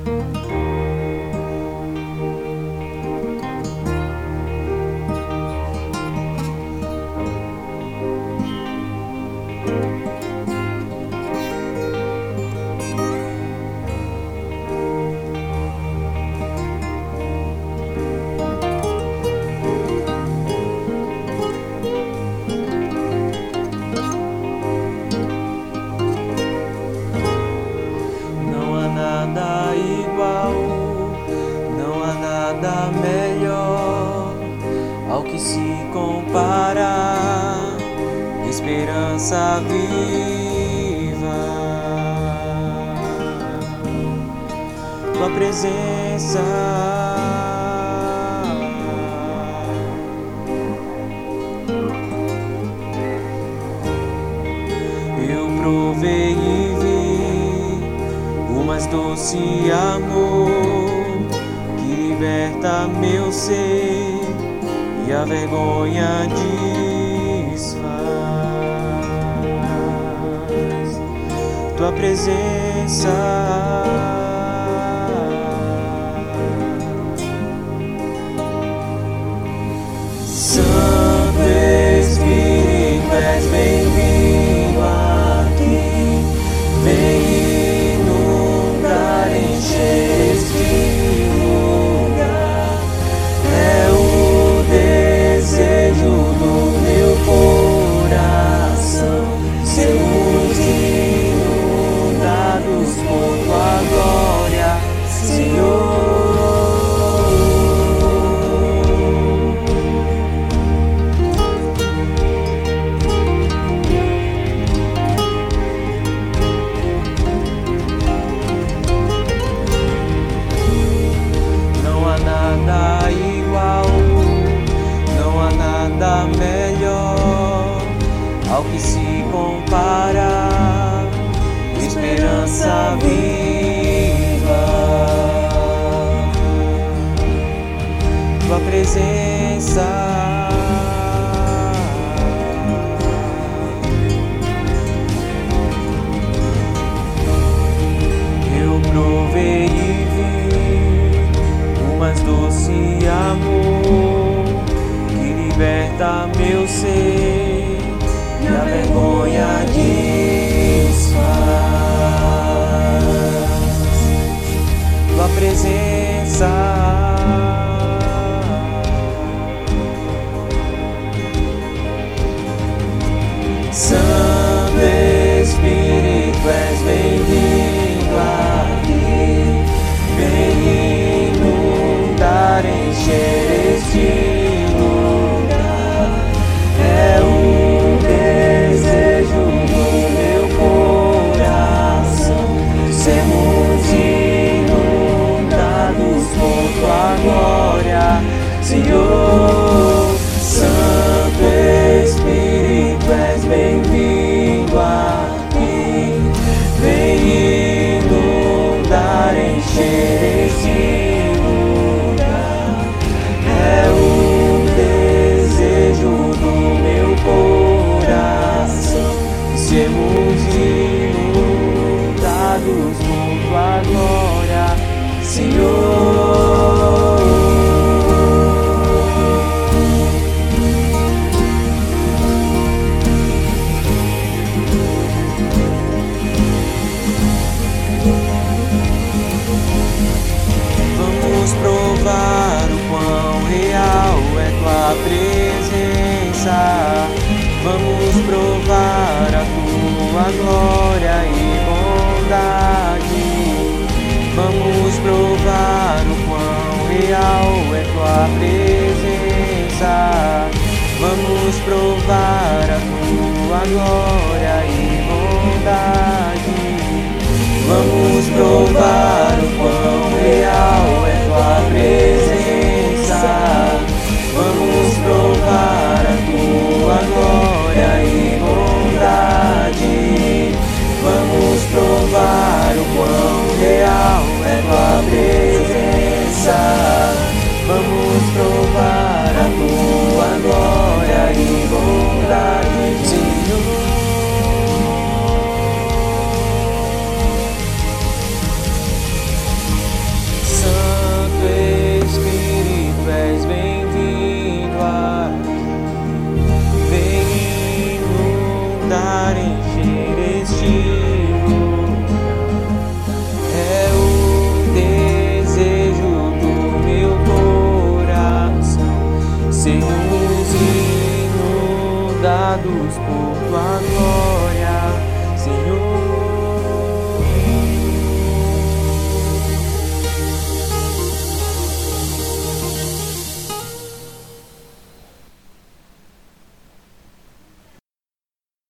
Nada igual, não há nada melhor ao que se compara, esperança viva, tua presença. Eu provei e vi o mais doce amor que liberta meu ser e a vergonha desfaz. Tua presença, Santo Espírito, és bem-vindo aqui. Vem inundar, encher este lugar. É o desejo do meu coração, sermos inundados por tua glória, Senhor. Nada igual, não há nada melhor ao que se compara, esperança viva, tua presença. Eu provei e vi o mais doce amor que liberta meu ser e a vergonha desfaz. Tua presença, Santo Espírito, és bem-vindo aqui. Vem inundar, encher este lugar. É o desejo do meu coração, sermos inundados por tua glória, Senhor. Santo Espírito, és bem-vindo aqui. Vem inundar, encher este lugar. É o desejo do meu coração, sermos inundados por tua glória, Senhor. Vamos provar o quão real é tua presença. Vamos provar a tua glória e bondade. Vamos provar o quão real é tua presença. Vamos provar a tua glória e bondade. Vamos provar o quão real é tua presença. Vamos provar a tua glória e bondade. Vamos provar o quão real é tua presença. Vamos provar a tua glória e bondade, Senhor. testificar. É o desejo do meu coração, sermos inundados por tua glória.